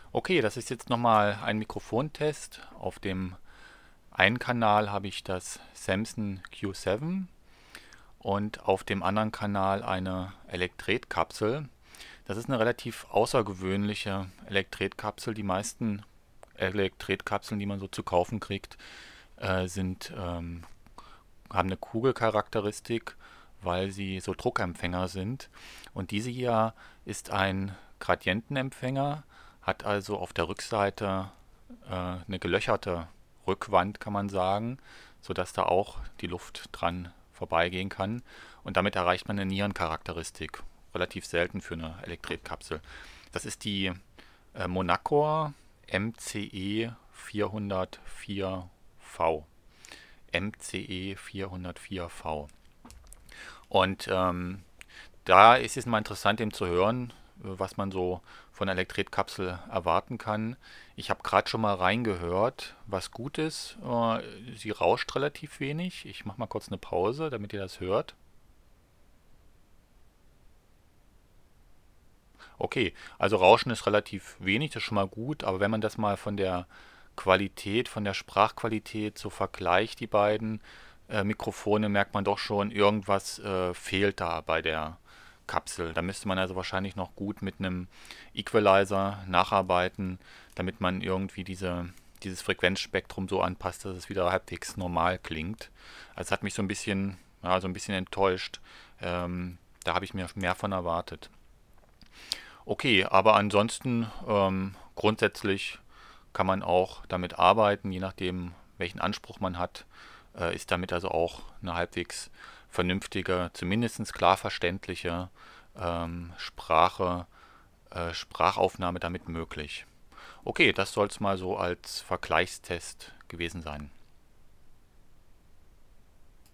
Okay, das ist jetzt nochmal ein Mikrofontest. Auf dem einen Kanal habe ich das Samson Q7 und auf dem anderen Kanal eine Elektretkapsel. Das ist eine relativ außergewöhnliche Elektretkapsel. Die meisten Elektritkapseln, die man so zu kaufen kriegt, haben eine Kugelcharakteristik, weil sie so Druckempfänger sind. Und diese hier ist ein Gradientenempfänger, hat also auf der Rückseite eine gelöcherte Rückwand, kann man sagen, sodass da auch die Luft dran vorbeigehen kann. Und damit erreicht man eine Nierencharakteristik. Relativ selten für eine Elektritkapsel. Das ist die Monacor MCE 404V. MCE 404V. Und da ist es mal interessant, eben zu hören, was man so von einer Elektritkapsel erwarten kann. Ich habe gerade schon mal reingehört, was gut ist. Sie rauscht relativ wenig. Ich mache mal kurz eine Pause, damit ihr das hört. Okay, also Rauschen ist relativ wenig, das ist schon mal gut, aber wenn man das mal von der Qualität, von der Sprachqualität so vergleicht, die beiden Mikrofone, merkt man doch schon, irgendwas fehlt da bei der Kapsel. Da müsste man also wahrscheinlich noch gut mit einem Equalizer nacharbeiten, damit man irgendwie dieses Frequenzspektrum so anpasst, dass es wieder halbwegs normal klingt. Also es hat mich so ein bisschen, ja, so ein bisschen enttäuscht. Da habe ich mir mehr von erwartet. Okay, aber ansonsten grundsätzlich kann man auch damit arbeiten, je nachdem, welchen Anspruch man hat, ist damit also auch eine halbwegs vernünftige, zumindest klar verständliche Sprachaufnahme damit möglich. Okay, das soll es mal so als Vergleichstest gewesen sein.